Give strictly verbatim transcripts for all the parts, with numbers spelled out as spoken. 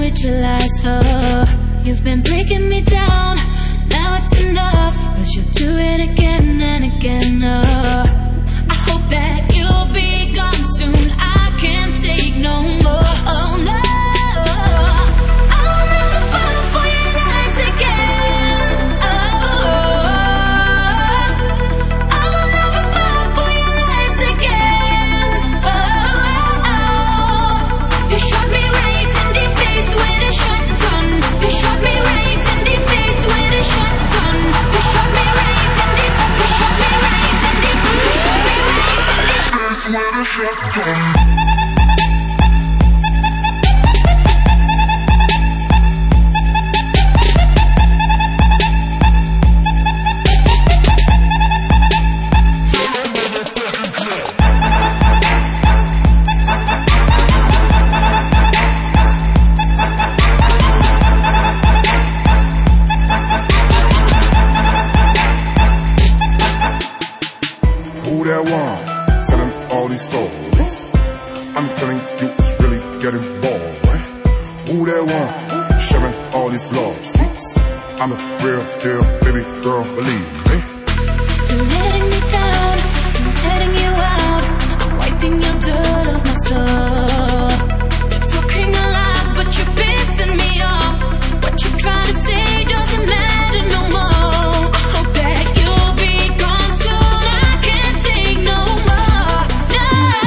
with your lies, oh. You've been breaking me down, now it's enough, 'cause you'll do it again and again, oh. I hope that you'll be gone soon, I can't take no more, oh no. I'll never fall for your lies again, oh. I will never fall for your lies again, oh. You shot me right in the face with a shotgun. You shot me right in the face with a shotgun. You shot me right in the, you shot me right in the, you shot me right in the face with a shotgun. Who that one? Telling all these stories. I'm telling you it's really getting boring. Who that one? Sharing all these love seats. I'm a real deal, baby girl, believe me. You're letting me down, I'm letting you out, I'm wiping your dirt off my soul. You're talking a lot, but you're pissing me off. What you trying to say doesn't matter no more. I hope that you'll be gone soon, I can't take no more. No,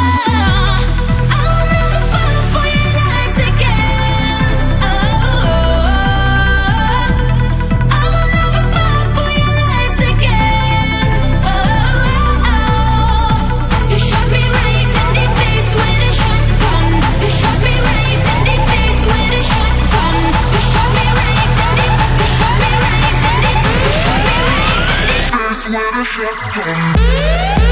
I'll never fall for your lies again, oh. I will never fall for your lies again, oh. You shot me right in the face with a shotgun. You shot me right in the face with a shotgun. You shot me right in the, you shot me right in the, you shot me right in the face with a shotgun.